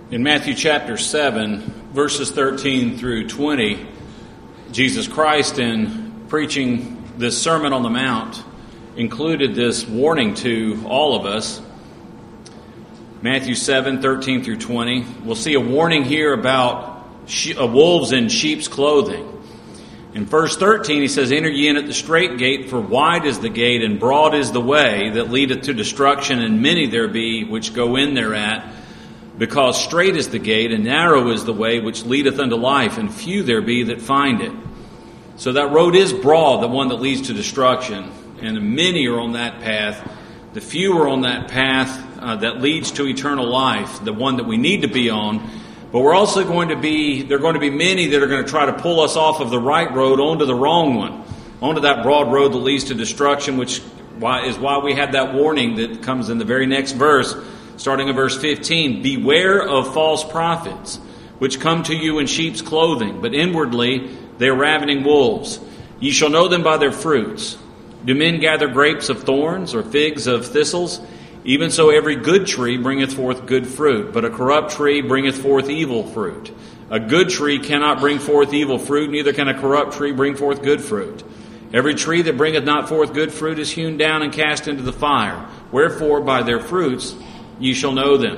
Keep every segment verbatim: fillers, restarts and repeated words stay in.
In Matthew chapter seven, verses thirteen through twenty, Jesus Christ, in preaching this Sermon on the Mount, included this warning to all of us. Matthew seven, thirteen through twenty. We'll see a warning here about she- uh, wolves in sheep's clothing. In verse thirteen, he says, "Enter ye in at the strait gate, for wide is the gate, and broad is the way that leadeth to destruction, and many there be which go in thereat. Because strait is the gate, and narrow is the way which leadeth unto life, and few there be that find it." So that road is broad, the one that leads to destruction, and many are on that path. The few are on that path uh, that leads to eternal life, the one that we need to be on. But we're also going to be, there are going to be many that are going to try to pull us off of the right road onto the wrong one, onto that broad road that leads to destruction, which is why we have that warning that comes in the very next verse. Starting in verse fifteen, "Beware of false prophets, which come to you in sheep's clothing, but inwardly they are ravening wolves. Ye shall know them by their fruits. Do men gather grapes of thorns, or figs of thistles? Even so every good tree bringeth forth good fruit, but a corrupt tree bringeth forth evil fruit. A good tree cannot bring forth evil fruit, neither can a corrupt tree bring forth good fruit. Every tree that bringeth not forth good fruit is hewn down and cast into the fire. Wherefore by their fruits ye shall know them."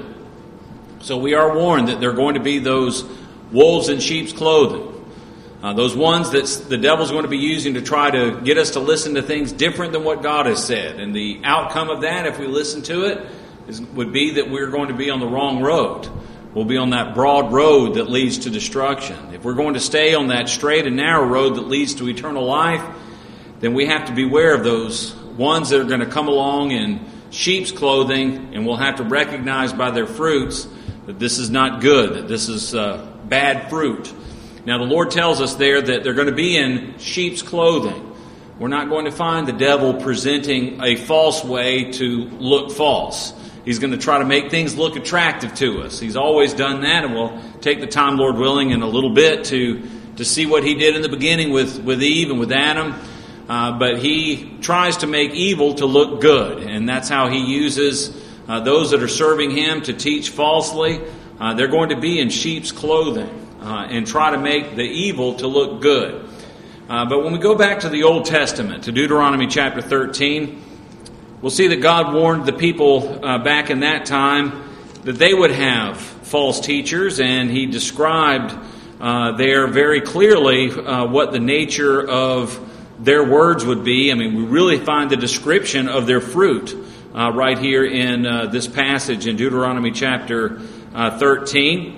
So we are warned that there are going to be those wolves in sheep's clothing. Uh, those ones that the devil's going to be using to try to get us to listen to things different than what God has said. And the outcome of that, if we listen to it, is, would be that we're going to be on the wrong road. We'll be on that broad road that leads to destruction. If we're going to stay on that straight and narrow road that leads to eternal life, then we have to beware of those ones that are going to come along in sheep's clothing, and we'll have to recognize by their fruits that this is not good, that this is uh, bad fruit. Now the Lord tells us there that they're going to be in sheep's clothing. We're not going to find the devil presenting a false way to look false. He's going to try to make things look attractive to us. He's always done that, and we'll take the time, Lord willing, in a little bit to, to see what he did in the beginning with, with Eve and with Adam. Uh, but he tries to make evil to look good, and that's how he uses uh, those that are serving him to teach falsely. Uh, they're going to be in sheep's clothing uh, and try to make the evil to look good. Uh, but when we go back to the Old Testament, to Deuteronomy chapter thirteen, we'll see that God warned the people uh, back in that time that they would have false teachers, and he described uh, there very clearly uh, what the nature of their words would be. I mean, we really find the description of their fruit uh, right here in uh, this passage in Deuteronomy chapter uh, thirteen.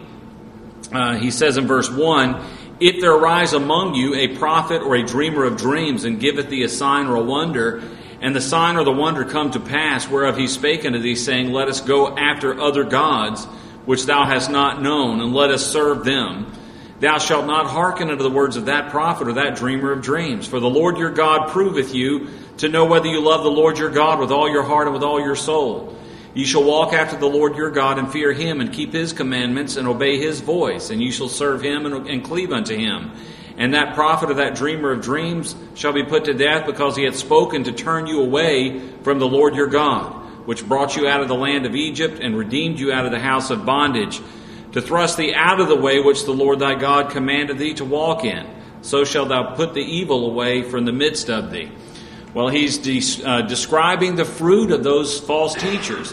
Uh, he says in verse one, "If there arise among you a prophet or a dreamer of dreams, and giveth thee a sign or a wonder, and the sign or the wonder come to pass, whereof he spake unto thee, saying, Let us go after other gods, which thou hast not known, and let us serve them. Thou shalt not hearken unto the words of that prophet or that dreamer of dreams. For the Lord your God proveth you to know whether you love the Lord your God with all your heart and with all your soul. Ye shall walk after the Lord your God, and fear him, and keep his commandments, and obey his voice, and ye shall serve him and, and cleave unto him. And that prophet or that dreamer of dreams shall be put to death, because he hath spoken to turn you away from the Lord your God, which brought you out of the land of Egypt, and redeemed you out of the house of bondage, to thrust thee out of the way which the Lord thy God commanded thee to walk in. So shalt thou put the evil away from the midst of thee." Well, he's de- uh, describing the fruit of those false teachers.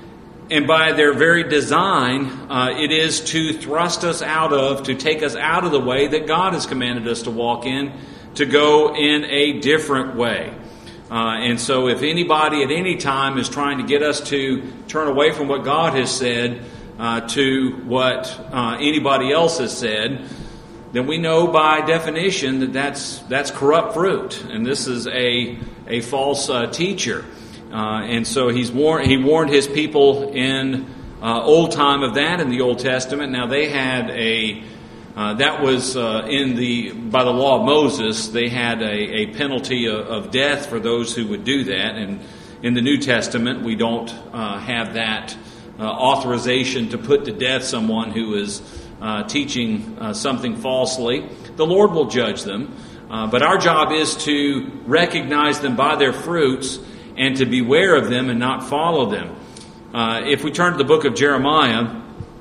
And by their very design, uh, it is to thrust us out of, to take us out of the way that God has commanded us to walk in, to go in a different way. Uh, and so if anybody at any time is trying to get us to turn away from what God has said, Uh, to what uh, anybody else has said, then we know by definition that that's that's corrupt fruit, and this is a a false uh, teacher. Uh, and so he's warned he warned his people in uh, old time of that in the Old Testament. Now they had a uh, that was uh, in the by the law of Moses, they had a, a penalty of, of death for those who would do that, and in the New Testament we don't uh, have that Uh, authorization to put to death someone who is uh, teaching uh, something falsely. The Lord will judge them, uh, but our job is to recognize them by their fruits and to beware of them and not follow them. Uh, if we turn to the book of Jeremiah,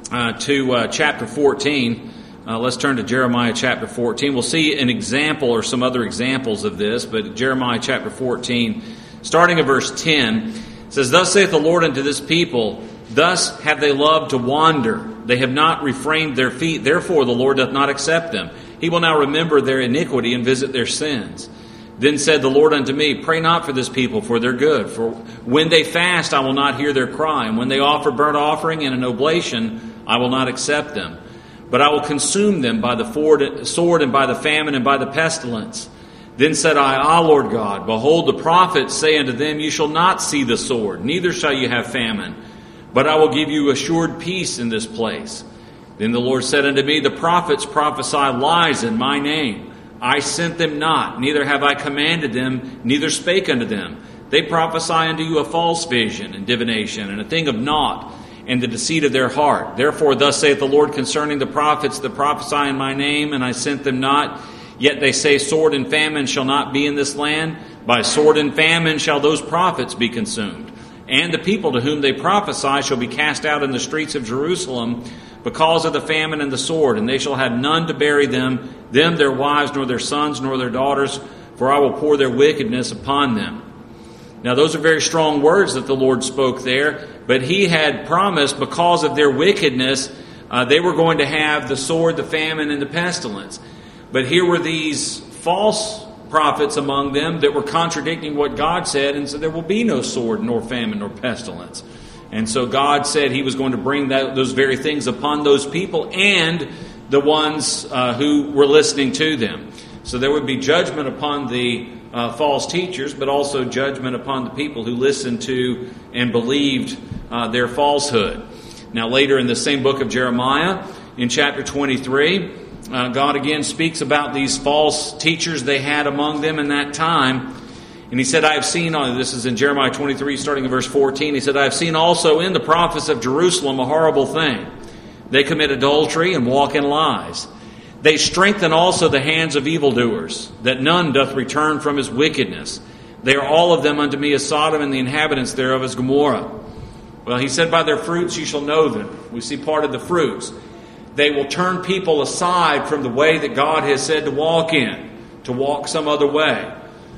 uh, to uh, chapter fourteen. Uh, let's turn to Jeremiah chapter fourteen. We'll see an example or some other examples of this, but Jeremiah chapter fourteen, starting at verse ten, says, "Thus saith the Lord unto this people, thus have they loved to wander. They have not refrained their feet. Therefore the Lord doth not accept them. He will now remember their iniquity and visit their sins. Then said the Lord unto me, Pray not for this people, for their good. For when they fast, I will not hear their cry. And when they offer burnt offering and an oblation, I will not accept them. But I will consume them by the sword and by the famine and by the pestilence. Then said I, Ah, Lord God, behold, the prophets say unto them, You shall not see the sword, neither shall you have famine. But I will give you assured peace in this place. Then the Lord said unto me, The prophets prophesy lies in my name. I sent them not, neither have I commanded them, neither spake unto them. They prophesy unto you a false vision and divination, and a thing of naught, and the deceit of their heart. Therefore thus saith the Lord concerning the prophets that prophesy in my name, and I sent them not. Yet they say, Sword and famine shall not be in this land. By sword and famine shall those prophets be consumed. And the people to whom they prophesy shall be cast out in the streets of Jerusalem because of the famine and the sword, and they shall have none to bury them, them, their wives, nor their sons, nor their daughters, for I will pour their wickedness upon them." Now those are very strong words that the Lord spoke there, but He had promised because of their wickedness, uh, they were going to have the sword, the famine, and the pestilence. But here were these false prophets among them that were contradicting what God said, and so there will be no sword, nor famine, nor pestilence. And so God said He was going to bring that, those very things upon those people and the ones uh, who were listening to them. So there would be judgment upon the uh, false teachers, but also judgment upon the people who listened to and believed uh, their falsehood. Now later in the same book of Jeremiah, in chapter twenty-three, uh, God again speaks about these false teachers they had among them in that time. And He said, I have seen, this is in Jeremiah twenty-three, starting in verse fourteen, He said, I have seen also in the prophets of Jerusalem a horrible thing. They commit adultery and walk in lies. They strengthen also the hands of evildoers, that none doth return from his wickedness. They are all of them unto me as Sodom, and the inhabitants thereof as Gomorrah. Well, He said, by their fruits you shall know them. We see part of the fruits. They will turn people aside from the way that God has said to walk in, to walk some other way.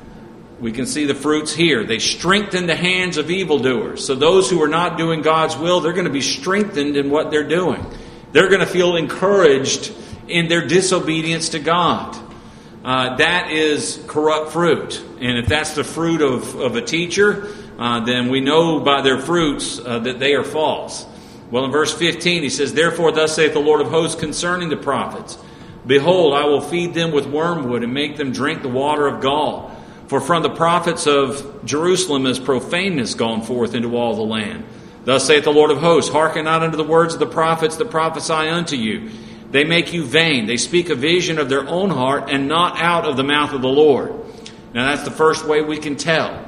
We can see the fruits here. They strengthen the hands of evildoers. So those who are not doing God's will, they're going to be strengthened in what they're doing. They're going to feel encouraged in their disobedience to God. Uh, that is corrupt fruit. And if that's the fruit of, of a teacher, uh, then we know by their fruits uh, that they are false. Well, in verse fifteen, He says, Therefore thus saith the Lord of hosts concerning the prophets, Behold, I will feed them with wormwood and make them drink the water of gall. For from the prophets of Jerusalem is profaneness gone forth into all the land. Thus saith the Lord of hosts, Hearken not unto the words of the prophets that prophesy unto you. They make you vain. They speak a vision of their own heart and not out of the mouth of the Lord. Now that's the first way we can tell.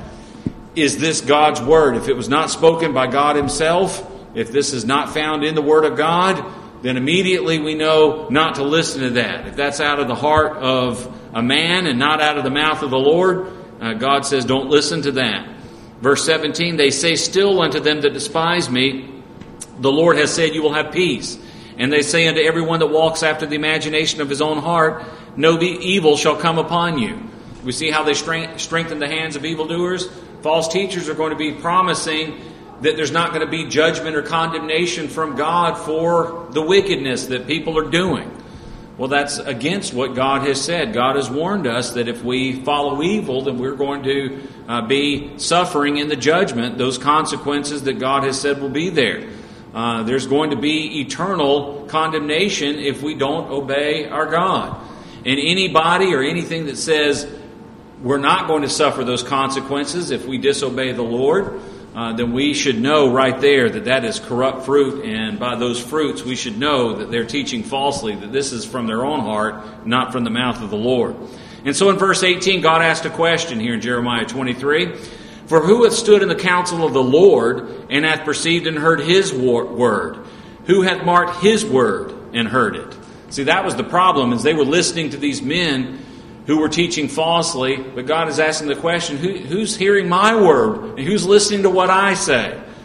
Is this God's word? If it was not spoken by God Himself, if this is not found in the Word of God, then immediately we know not to listen to that. If that's out of the heart of a man and not out of the mouth of the Lord, uh, God says don't listen to that. Verse seventeen, They say still unto them that despise me, The Lord has said you will have peace. And they say unto everyone that walks after the imagination of his own heart, No evil shall come upon you. We see how they strengthen the hands of evildoers. False teachers are going to be promising that there's not going to be judgment or condemnation from God for the wickedness that people are doing. Well, that's against what God has said. God has warned us that if we follow evil, then we're going to uh, be suffering in the judgment, those consequences that God has said will be there. Uh, there's going to be eternal condemnation if we don't obey our God. And anybody or anything that says we're not going to suffer those consequences if we disobey the Lord, Uh, then we should know right there that that is corrupt fruit, and by those fruits we should know that they're teaching falsely, that this is from their own heart, not from the mouth of the Lord. And so in verse eighteen, God asked a question here in Jeremiah twenty-three. For who hath stood in the counsel of the Lord, and hath perceived and heard His word? Who hath marked His word and heard it? See, that was the problem, is they were listening to these men who were teaching falsely, but God is asking the question, who, who's hearing my word? And who's listening to what I say?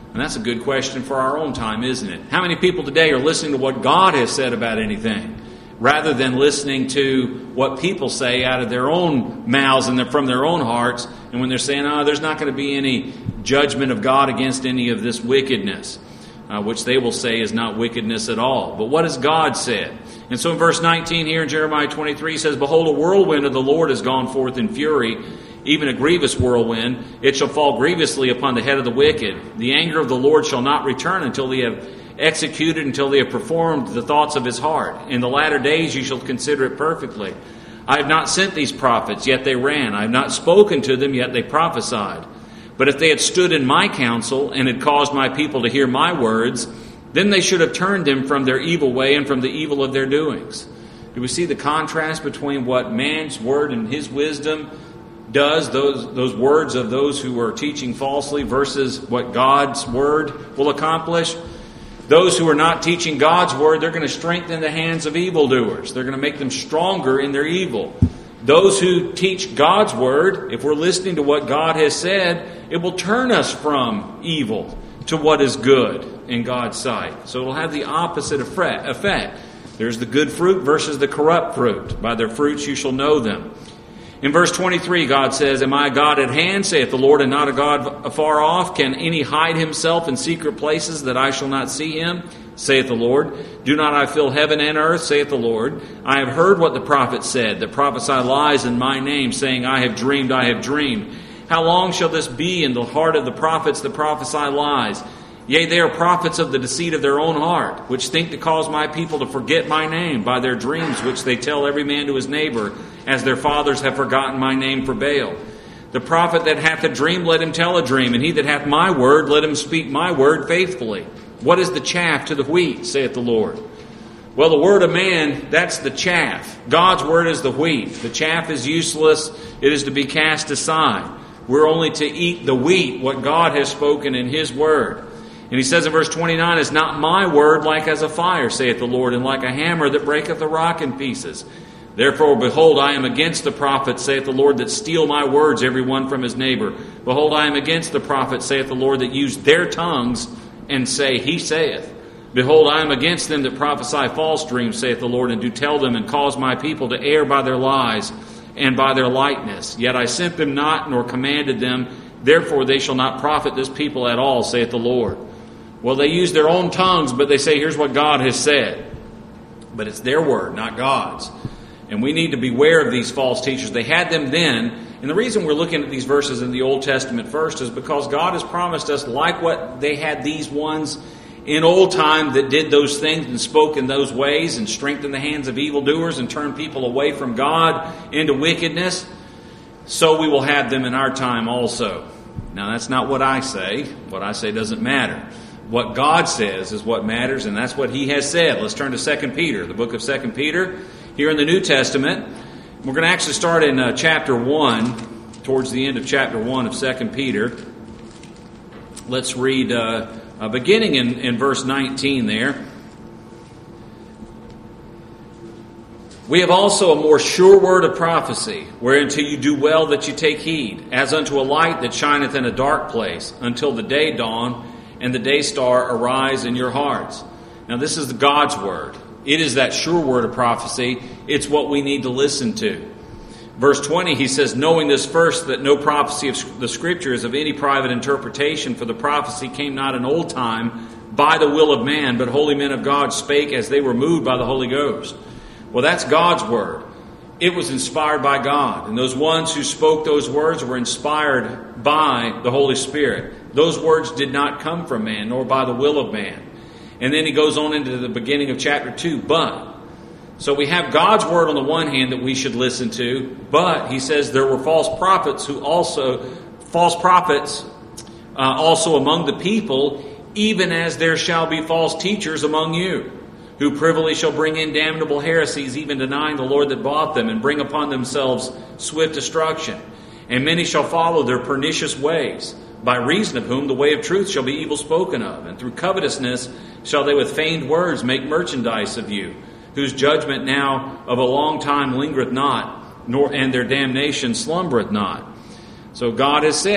And that's a good question for our own time, isn't it? How many people today are listening to what God has said about anything, rather than listening to what people say out of their own mouths and from their own hearts, and when they're saying, oh, there's not going to be any judgment of God against any of this wickedness, uh, which they will say is not wickedness at all. But what has God said? And so in verse nineteen here in Jeremiah twenty-three, it says, Behold, a whirlwind of the Lord has gone forth in fury, even a grievous whirlwind. It shall fall grievously upon the head of the wicked. The anger of the Lord shall not return until they have executed, until they have performed the thoughts of his heart. In the latter days you shall consider it perfectly. I have not sent these prophets, yet they ran. I have not spoken to them, yet they prophesied. But if they had stood in my counsel, and had caused my people to hear my words, then they should have turned them from their evil way and from the evil of their doings. Do we see the contrast between what man's word and his wisdom does, those those words of those who are teaching falsely, versus what God's word will accomplish? Those who are not teaching God's word, they're going to strengthen the hands of evildoers. They're going to make them stronger in their evil. Those who teach God's word, if we're listening to what God has said, it will turn us from evil to what is good in God's sight. So it will have the opposite effect. There's the good fruit versus the corrupt fruit. By their fruits you shall know them. In verse twenty-three, God says, Am I a God at hand, saith the Lord, and not a God afar off? Can any hide himself in secret places that I shall not see him, saith the Lord? Do not I fill heaven and earth, saith the Lord? I have heard what the prophets said, that prophesy lies in my name, saying, I have dreamed, I have dreamed. How long shall this be in the heart of the prophets that prophesy lies? Yea, they are prophets of the deceit of their own heart, which think to cause my people to forget my name by their dreams, which they tell every man to his neighbor, as their fathers have forgotten my name for Baal. The prophet that hath a dream, let him tell a dream, and he that hath my word, let him speak my word faithfully. What is the chaff to the wheat, saith the Lord? Well, the word of man, that's the chaff. God's word is the wheat. The chaff is useless. It is to be cast aside. We're only to eat the wheat, what God has spoken in his word. And he says in verse twenty-nine, Is not my word like as a fire, saith the Lord, and like a hammer that breaketh a rock in pieces? Therefore, behold, I am against the prophets, saith the Lord, that steal my words, every one from his neighbor. Behold, I am against the prophets, saith the Lord, that use their tongues and say, He saith. Behold, I am against them that prophesy false dreams, saith the Lord, and do tell them, and cause my people to err by their lies and by their lightness. Yet I sent them not, nor commanded them. Therefore they shall not profit this people at all, saith the Lord. Well, they use their own tongues, but they say, here's what God has said. But it's their word, not God's. And we need to beware of these false teachers. They had them then. And the reason we're looking at these verses in the Old Testament first is because God has promised us, like what they had these ones in old time that did those things and spoke in those ways and strengthened the hands of evildoers and turned people away from God into wickedness, so we will have them in our time also. Now, that's not what I say. What I say doesn't matter. What God says is what matters, and that's what He has said. Let's turn to Second Peter, the book of Second Peter, here in the New Testament. We're going to actually start in uh, chapter one, towards the end of chapter one of Second Peter. Let's read, uh, uh, beginning in, in verse nineteen there. We have also a more sure word of prophecy, whereunto you do well that you take heed, as unto a light that shineth in a dark place, until the day dawn, and the day star arise in your hearts. Now this is God's word. It is that sure word of prophecy. It's what we need to listen to. Verse twenty, he says, knowing this first, that no prophecy of the Scripture is of any private interpretation, for the prophecy came not in old time by the will of man, but holy men of God spake as they were moved by the Holy Ghost. Well, that's God's word. It was inspired by God. And those ones who spoke those words were inspired by the Holy Spirit. Those words did not come from man, nor by the will of man. And then he goes on into the beginning of chapter two, but. So we have God's word on the one hand that we should listen to, but he says there were false prophets who also, false prophets uh, also among the people, even as there shall be false teachers among you, who privily shall bring in damnable heresies, even denying the Lord that bought them, and bring upon themselves swift destruction. And many shall follow their pernicious ways, by reason of whom the way of truth shall be evil spoken of. And through covetousness shall they with feigned words make merchandise of you, whose judgment now of a long time lingereth not, nor and their damnation slumbereth not. So God has said,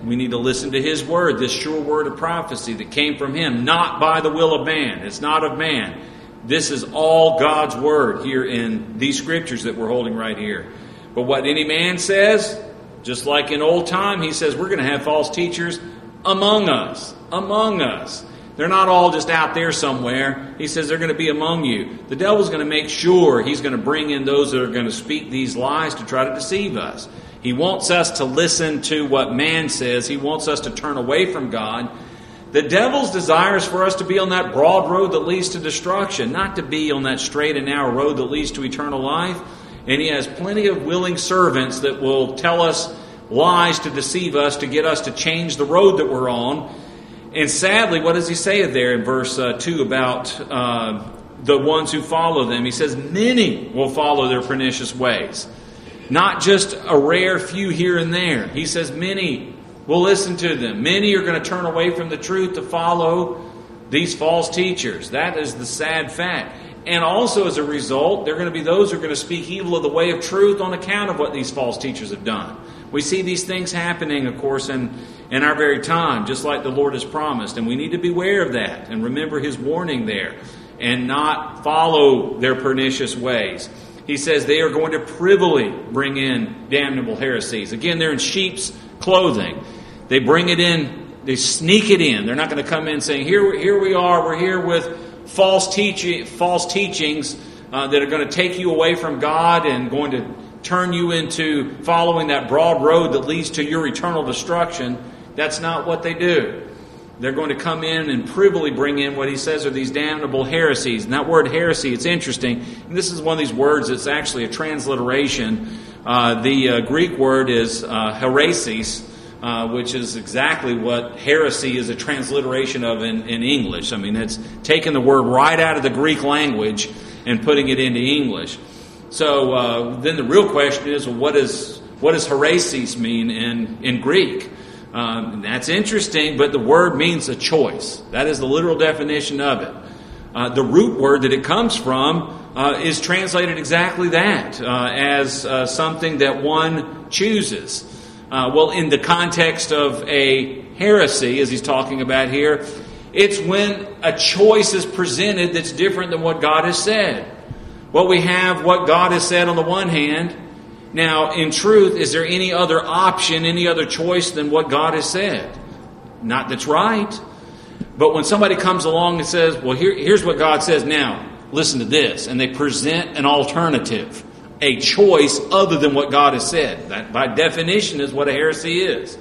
We need to listen to His word, this sure word of prophecy that came from Him, not by the will of man. It's not of man. This is all God's word here in these scriptures that we're holding right here. But what any man says, just like in old time, he says we're going to have false teachers among us. Among us. They're not all just out there somewhere. He says they're going to be among you. The devil's going to make sure he's going to bring in those that are going to speak these lies to try to deceive us. He wants us to listen to what man says. He wants us to turn away from God. The devil's desire is for us to be on that broad road that leads to destruction, not to be on that straight and narrow road that leads to eternal life. And he has plenty of willing servants that will tell us lies to deceive us, to get us to change the road that we're on. And sadly, what does he say there in verse uh, two about uh, the ones who follow them? He says, many will follow their pernicious ways. Not just a rare few here and there. He says many will listen to them. Many are going to turn away from the truth to follow these false teachers. That is the sad fact. And also as a result, there are going to be those who are going to speak evil of the way of truth on account of what these false teachers have done. We see these things happening, of course, in, in our very time, just like the Lord has promised. And we need to beware of that and remember His warning there and not follow their pernicious ways. He says they are going to privily bring in damnable heresies. Again, they're in sheep's clothing. They bring it in, they sneak it in. They're not going to come in saying, here, here we are, we're here with false, teaching, false teachings uh, that are going to take you away from God and going to turn you into following that broad road that leads to your eternal destruction. That's not what they do. They're going to come in and privily bring in what he says are these damnable heresies. And that word heresy, it's interesting. And this is one of these words that's actually a transliteration. Uh, the uh, Greek word is uh, heresis, uh, which is exactly what heresy is a transliteration of in, in English. I mean, it's taking the word right out of the Greek language and putting it into English. So uh, then the real question is, well, what, is, what does heresis mean in, in Greek? Um, that's interesting, but the word means a choice. That is the literal definition of it. Uh, the root word that it comes from uh, is translated exactly that, uh, as uh, something that one chooses. Uh, well, in the context of a heresy, as he's talking about here, it's when a choice is presented that's different than what God has said. Well, we have what God has said on the one hand. Now, in truth, is there any other option, any other choice than what God has said? Not that's right. But when somebody comes along and says, well, here, here's what God says now, listen to this, and they present an alternative, a choice other than what God has said. That, by definition, is what a heresy is.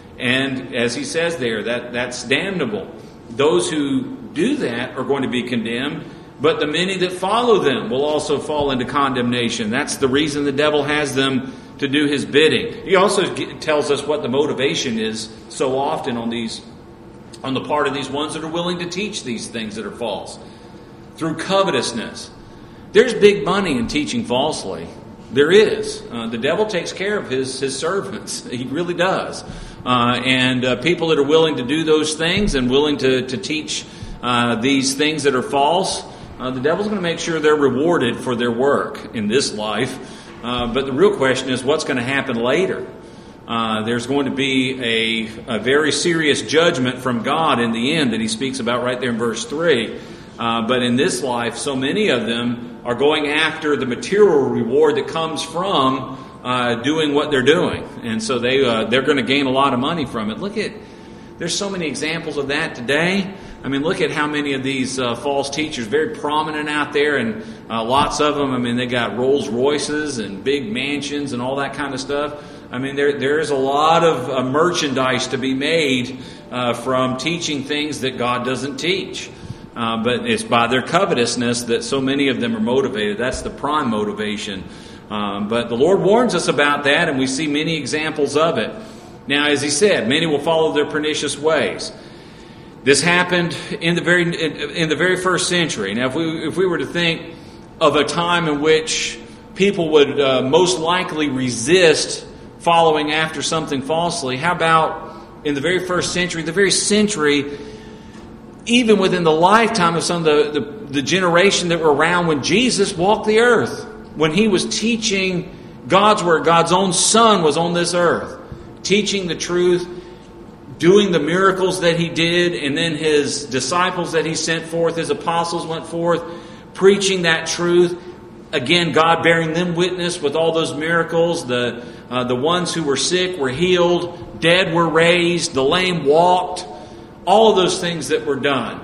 And as he says there, that, that's damnable. Those who do that are going to be condemned. But the many that follow them will also fall into condemnation. That's the reason the devil has them to do his bidding. He also tells us what the motivation is so often on these, on the part of these ones that are willing to teach these things that are false. Through covetousness. There's big money in teaching falsely. There is. Uh, the devil takes care of his, his servants. He really does. Uh, and uh, people that are willing to do those things and willing to, to teach uh, these things that are false, Uh, the devil's going to make sure they're rewarded for their work in this life. Uh, but the real question is what's going to happen later. Uh, there's going to be a, a very serious judgment from God in the end that he speaks about right there in verse three. Uh, but in this life, so many of them are going after the material reward that comes from uh, doing what they're doing. And so they, uh, they're going to gain a lot of money from it. Look at, there's so many examples of that today. I mean, look at how many of these uh, false teachers, very prominent out there, and uh, lots of them. I mean, they got Rolls Royces and big mansions and all that kind of stuff. I mean, there there is a lot of uh, merchandise to be made uh, from teaching things that God doesn't teach. Uh, but it's by their covetousness that so many of them are motivated. That's the prime motivation. Um, but the Lord warns us about that, and we see many examples of it. Now, as he said, many will follow their pernicious ways. This happened in the very in the very first century. Now, if we if we were to think of a time in which people would uh, most likely resist following after something falsely, how about in the very first century, the very century, even within the lifetime of some of the, the, the generation that were around when Jesus walked the earth, when he was teaching God's word, God's own Son was on this earth, teaching the truth. doing the miracles that he did, and then his disciples that he sent forth, his apostles went forth, preaching that truth. Again, God bearing them witness with all those miracles. The, uh, the ones who were sick were healed, dead were raised, the lame walked, all of those things that were done.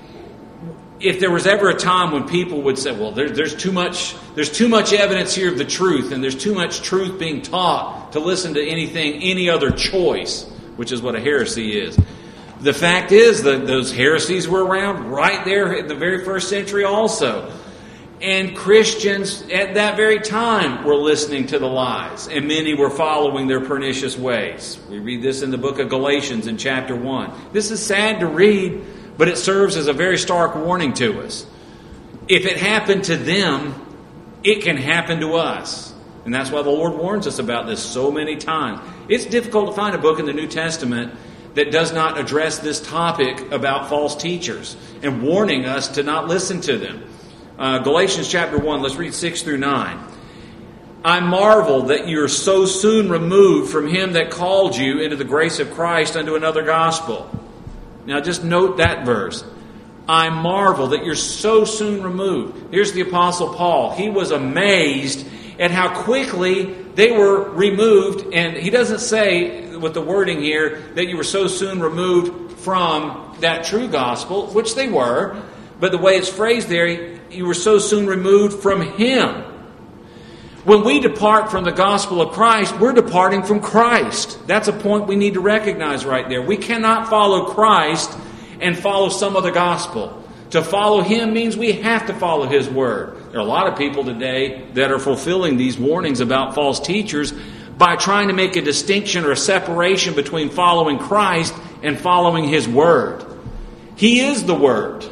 If there was ever a time when people would say, well, there, there's too much there's too much evidence here of the truth, and there's too much truth being taught to listen to anything, any other choice, which is what a heresy is. The fact is that those heresies were around right there in the very first century also. And Christians at that very time were listening to the lies, and many were following their pernicious ways. We read this in the book of Galatians in chapter one. This is sad to read, but it serves as a very stark warning to us. If it happened to them, it can happen to us. And that's why the Lord warns us about this so many times. It's difficult to find a book in the New Testament that does not address this topic about false teachers and warning us to not listen to them. Uh, Galatians chapter one, let's read six through nine. I marvel that you are so soon removed from him that called you into the grace of Christ unto another gospel. Now just note that verse. I marvel that you're so soon removed. Here's the Apostle Paul. He was amazed at how quickly they were removed. And he doesn't say with the wording here that you were so soon removed from that true gospel, which they were. But the way it's phrased there, you were so soon removed from him. When we depart from the gospel of Christ, we're departing from Christ. That's a point we need to recognize right there. We cannot follow Christ and follow some other gospel. To follow him means we have to follow his word. There are a lot of people today that are fulfilling these warnings about false teachers by trying to make a distinction or a separation between following Christ and following his word. He is the word.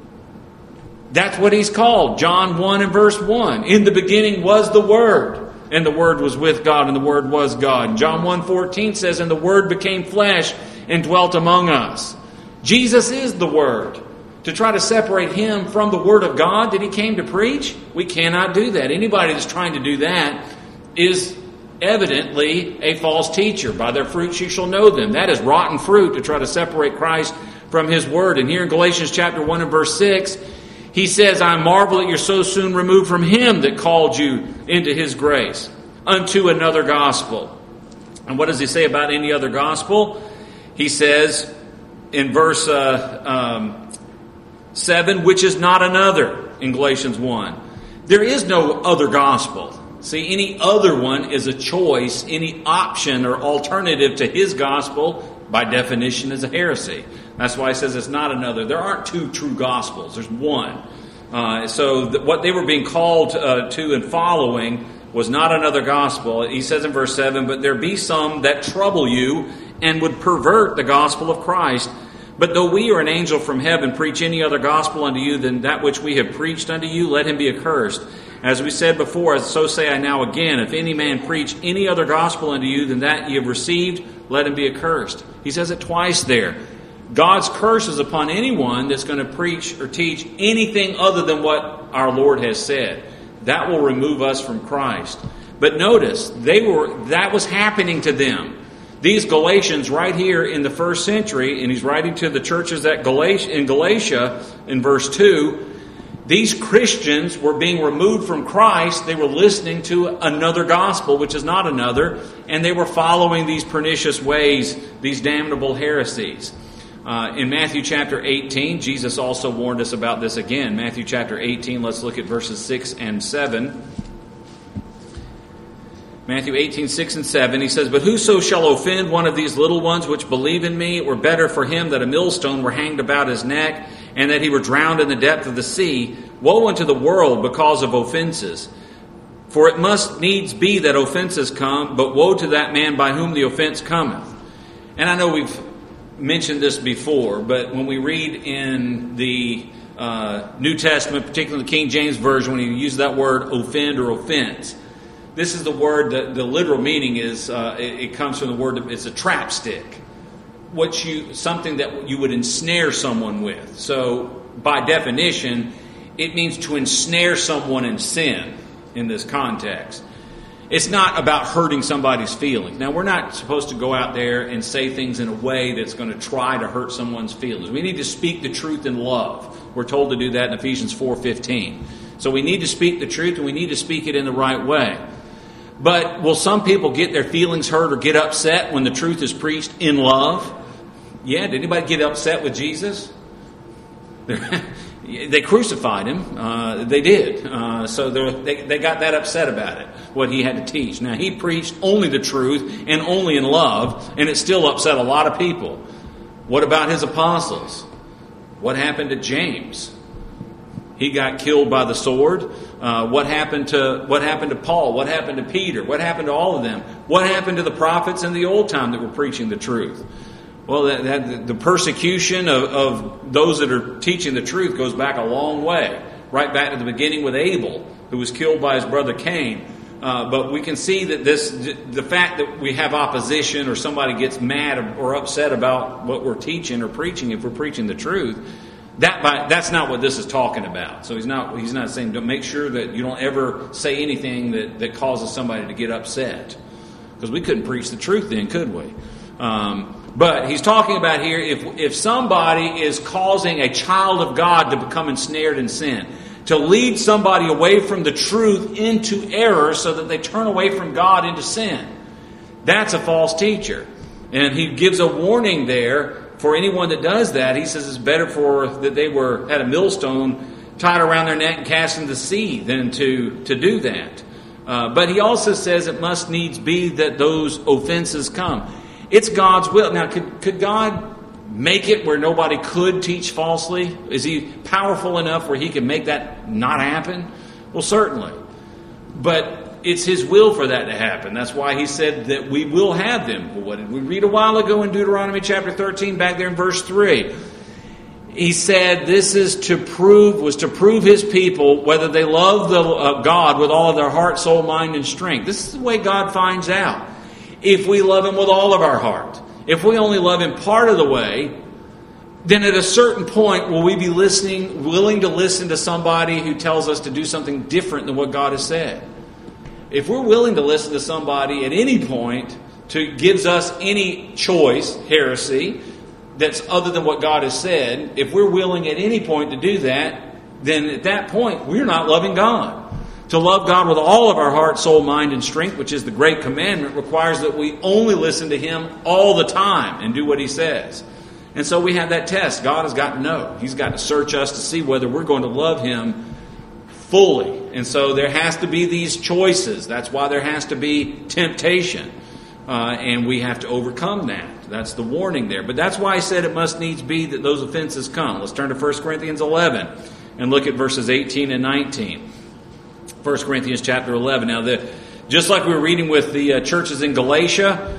That's what he's called. John one and verse one. In the beginning was the Word, and the Word was with God, and the Word was God. John one fourteen says, and the Word became flesh and dwelt among us. Jesus is the Word. To try to separate him from the Word of God that he came to preach, we cannot do that. Anybody that's trying to do that is evidently a false teacher. By their fruits you shall know them. That is rotten fruit, to try to separate Christ from his Word. And here in Galatians chapter one and verse six, he says, I marvel that you're so soon removed from him that called you into his grace, unto another gospel. And what does he say about any other gospel? He says in verse uh, um, seven, which is not another, in Galatians one. There is no other gospel. See, any other one is a choice. Any option or alternative to his gospel, by definition, is a heresy. That's why he says it's not another. There aren't two true gospels. There's one. Uh, so th- what they were being called uh, to and following was not another gospel. He says in verse seven, but there be some that trouble you and would pervert the gospel of Christ. But though we or an angel from heaven preach any other gospel unto you than that which we have preached unto you, let him be accursed. As we said before, so say I now again, if any man preach any other gospel unto you than that ye have received, let him be accursed. He says it twice there. God's curse is upon anyone that's going to preach or teach anything other than what our Lord has said. That will remove us from Christ. But notice, they were that was happening to them. These Galatians right here in the first century, and he's writing to the churches at Galatia, in Galatia in verse two, these Christians were being removed from Christ. They were listening to another gospel, which is not another, and they were following these pernicious ways, these damnable heresies. Uh, in Matthew chapter eighteen, Jesus also warned us about this again. Matthew chapter eighteen, let's look at verses six and seven. Matthew eighteen, six and seven, he says, but whoso shall offend one of these little ones which believe in me, it were better for him that a millstone were hanged about his neck, and that he were drowned in the depth of the sea. Woe unto the world because of offenses. For it must needs be that offenses come, but woe to that man by whom the offense cometh. And I know we've mentioned this before, but when we read in the uh, New Testament, particularly the King James Version, when you use that word offend or offense, this is the word that the literal meaning is, uh, it, it comes from the word, it's a trap stick. What you, something that you would ensnare someone with. So, by definition, it means to ensnare someone in sin in this context. It's not about hurting somebody's feelings. Now, we're not supposed to go out there and say things in a way that's going to try to hurt someone's feelings. We need to speak the truth in love. We're told to do that in Ephesians four fifteen. So we need to speak the truth, and we need to speak it in the right way. But will some people get their feelings hurt or get upset when the truth is preached in love? Yeah, did anybody get upset with Jesus? They crucified him. Uh, they did. Uh, so they, they got that upset about it, what he had to teach. Now, he preached only the truth and only in love, and it still upset a lot of people. What about his apostles? What happened to James? He got killed by the sword. Uh, what happened to what happened to Paul? What happened to Peter? What happened to all of them? What happened to the prophets in the old time that were preaching the truth? Well, that, that, the persecution of, of those that are teaching the truth goes back a long way, right back to the beginning with Abel, who was killed by his brother Cain. Uh, but we can see that this, the fact that we have opposition or somebody gets mad or upset about what we're teaching or preaching, if we're preaching the truth, that by, that's not what this is talking about. So he's not he's not saying don't make sure that you don't ever say anything that, that causes somebody to get upset, because we couldn't preach the truth then, could we? Um, But he's talking about here, if if somebody is causing a child of God to become ensnared in sin, to lead somebody away from the truth into error so that they turn away from God into sin, that's a false teacher. And he gives a warning there for anyone that does that. He says it's better for that they were had a millstone tied around their neck and cast into the sea than to, to do that. Uh, but he also says it must needs be that those offenses come. It's God's will. Now, could, could God make it where nobody could teach falsely? Is he powerful enough where he can make that not happen? Well, certainly. But it's his will for that to happen. That's why he said that we will have them. Well, what did we read a while ago in Deuteronomy chapter thirteen, back there in verse three? He said this is to prove, was to prove his people whether they love the, uh, God with all of their heart, soul, mind, and strength. This is the way God finds out. If we love him with all of our heart. If we only love him part of the way, then at a certain point will we be listening, willing to listen to somebody who tells us to do something different than what God has said. If we're willing to listen to somebody at any point to gives us any choice, heresy, that's other than what God has said, if we're willing at any point to do that, then at that point we're not loving God. To love God with all of our heart, soul, mind, and strength, which is the great commandment, requires that we only listen to him all the time and do what he says. And so we have that test. God has got to know. He's got to search us to see whether we're going to love him fully. And so there has to be these choices. That's why there has to be temptation. Uh, and we have to overcome that. That's the warning there. But that's why I said it must needs be that those offenses come. Let's turn to First Corinthians eleven and look at verses eighteen and nineteen. First Corinthians chapter eleven. Now, the, just like we were reading with the uh, churches in Galatia,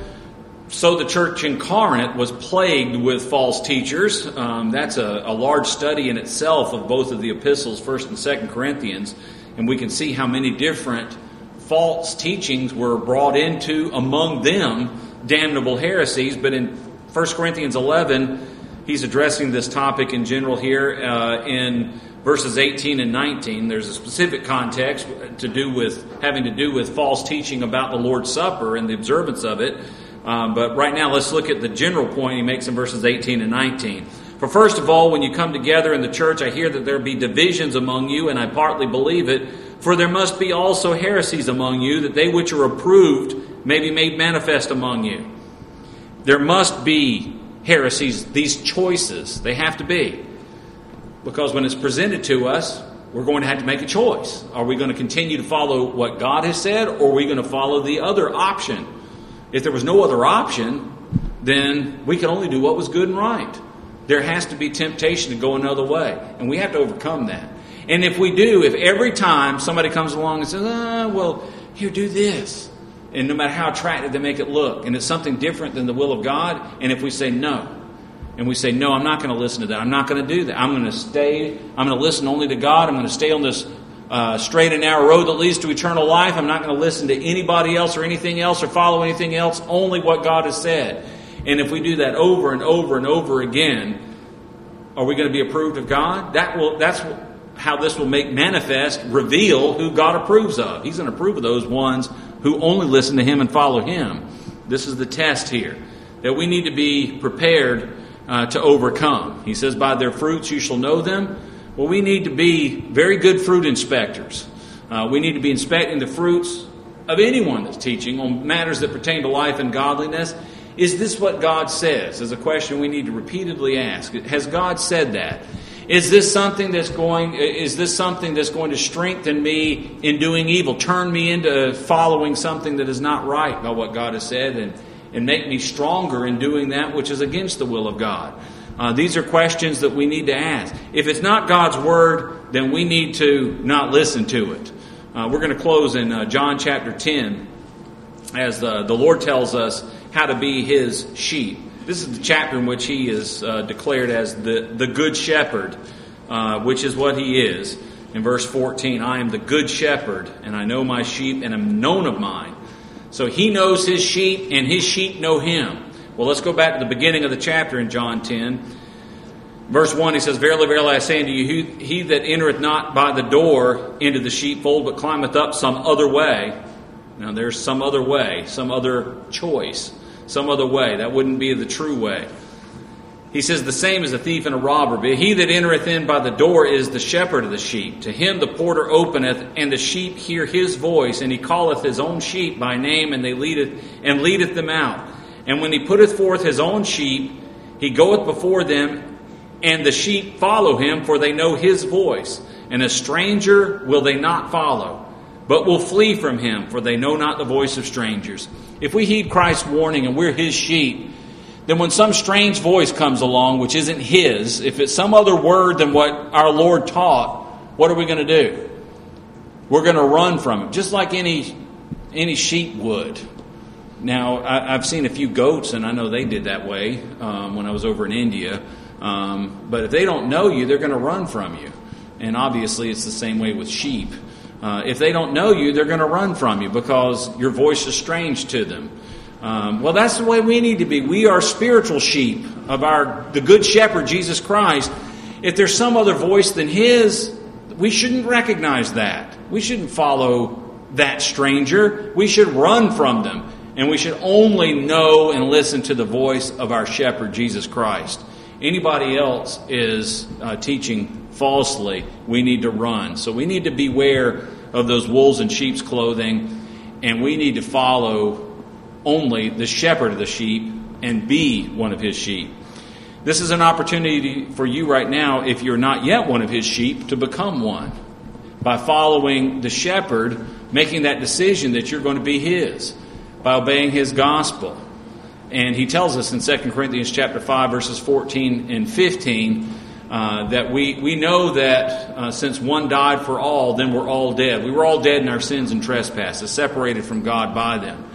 so the church in Corinth was plagued with false teachers. Um, that's a, a large study in itself of both of the epistles, First and Second Corinthians, and we can see how many different false teachings were brought into, among them, damnable heresies. But in First Corinthians eleven, he's addressing this topic in general here uh, in verses eighteen and nineteen. There's a specific context to do with having to do with false teaching about the Lord's Supper and the observance of it. Um, but right now, let's look at the general point he makes in verses eighteen and nineteen. For first of all, when you come together in the church, I hear that there be divisions among you, and I partly believe it. For there must be also heresies among you, that they which are approved may be made manifest among you. There must be heresies, these choices. They have to be. Because when it's presented to us, we're going to have to make a choice. Are we going to continue to follow what God has said, or are we going to follow the other option? If there was no other option, then we can only do what was good and right. There has to be temptation to go another way, and we have to overcome that. And if we do, if every time somebody comes along and says, ah, well, here, do this, and no matter how attractive they make it look, and it's something different than the will of God, and if we say no, and we say, no, I'm not going to listen to that. I'm not going to do that. I'm going to stay. I'm going to listen only to God. I'm going to stay on this uh, straight and narrow road that leads to eternal life. I'm not going to listen to anybody else or anything else or follow anything else, only what God has said. And if we do that over and over and over again, are we going to be approved of God? That will. That's how this will make manifest, reveal who God approves of. He's going to approve of those ones who only listen to him and follow him. This is the test here, that we need to be prepared uh, to overcome. He says, by their fruits you shall know them. Well, we need to be very good fruit inspectors. Uh, we need to be inspecting the fruits of anyone that's teaching on matters that pertain to life and godliness. Is this what God says? Is a question we need to repeatedly ask. Has God said that? Is this something that's going? Is this something that's going to strengthen me in doing evil, turn me into following something that is not right by what God has said, and, and make me stronger in doing that which is against the will of God? Uh, these are questions that we need to ask. If it's not God's word, then we need to not listen to it. Uh, we're going to close in uh, John chapter ten, as the, the Lord tells us how to be his sheep. This is the chapter in which he is uh, declared as the, the good shepherd, uh, which is what he is. In verse fourteen, I am the good shepherd, and I know my sheep, and am known of mine. So he knows his sheep, and his sheep know him. Well, let's go back to the beginning of the chapter in John ten. Verse one, he says, Verily, verily, I say unto you, he, he that entereth not by the door into the sheepfold, but climbeth up some other way. Now, there's some other way, some other choice. Some other way. That wouldn't be the true way. He says, the same as a thief and a robber. But he that entereth in by the door is the shepherd of the sheep. To him the porter openeth, and the sheep hear his voice, and he calleth his own sheep by name, and they leadeth and leadeth them out. And when he putteth forth his own sheep, he goeth before them, and the sheep follow him, for they know his voice. And a stranger will they not follow, but will flee from him, for they know not the voice of strangers. If we heed Christ's warning and we're his sheep, then when some strange voice comes along, which isn't his, if it's some other word than what our Lord taught, what are we going to do? We're going to run from it, just like any any sheep would. Now, I, I've seen a few goats, and I know they did that way um, when I was over in India. Um, but if they don't know you, they're going to run from you. And obviously, it's the same way with sheep. Uh, if they don't know you, they're going to run from you because your voice is strange to them. Um, well, that's the way we need to be. We are spiritual sheep of our the Good Shepherd, Jesus Christ. If there's some other voice than his, we shouldn't recognize that. We shouldn't follow that stranger. We should run from them. And we should only know and listen to the voice of our shepherd, Jesus Christ. Anybody else is uh, teaching falsely, we need to run. So we need to beware of those wolves in sheep's clothing, and we need to follow only the shepherd of the sheep and be one of his sheep. This is an opportunity for you right now, if you're not yet one of his sheep, to become one. By following the shepherd, making that decision that you're going to be his, by obeying his gospel. And he tells us in Second Corinthians chapter five, verses fourteen and fifteen, uh, that we, we know that uh, since one died for all, then we're all dead. We were all dead in our sins and trespasses, separated from God by them.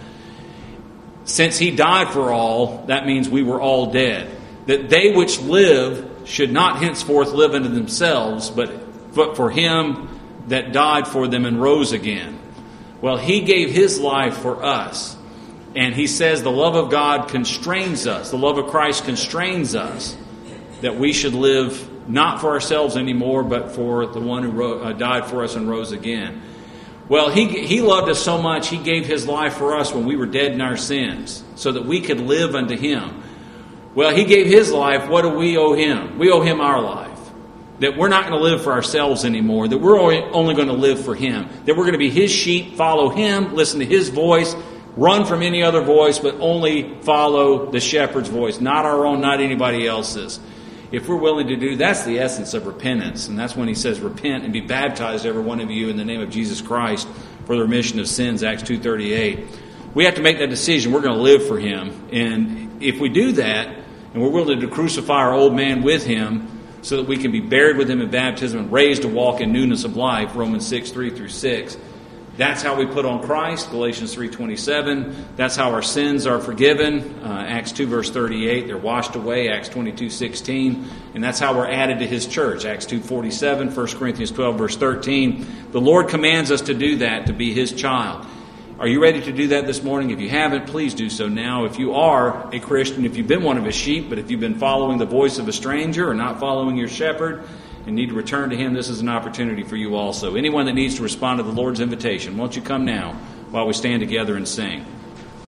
Since he died for all, that means we were all dead. That they which live should not henceforth live unto themselves, but, but for him that died for them and rose again. Well, he gave his life for us. And he says the love of God constrains us. The love of Christ constrains us that we should live not for ourselves anymore, but for the one who ro- uh, died for us and rose again. Well, he he loved us so much, he gave his life for us when we were dead in our sins, so that we could live unto him. Well, he gave his life. What do we owe him? We owe him our life. That we're not going to live for ourselves anymore. That we're only going to live for him. That we're going to be his sheep, follow him, listen to his voice, run from any other voice, but only follow the shepherd's voice, not our own, not anybody else's. If we're willing to do, that's the essence of repentance. And that's when he says, repent and be baptized, every one of you, in the name of Jesus Christ for the remission of sins, Acts two thirty-eight. We have to make that decision. We're going to live for him. And if we do that, and we're willing to crucify our old man with him, so that we can be buried with him in baptism and raised to walk in newness of life, Romans six, three through six. That's how we put on Christ, Galatians three twenty-seven. That's how our sins are forgiven, uh, Acts two, verse thirty-eight. They're washed away, Acts twenty-two, sixteen. And that's how we're added to his church, Acts two, forty-seven, First Corinthians twelve, verse thirteen. The Lord commands us to do that, to be his child. Are you ready to do that this morning? If you haven't, please do so now. If you are a Christian, if you've been one of his sheep, but if you've been following the voice of a stranger or not following your shepherd and need to return to him, this is an opportunity for you also. Anyone that needs to respond to the Lord's invitation, won't you come now while we stand together and sing.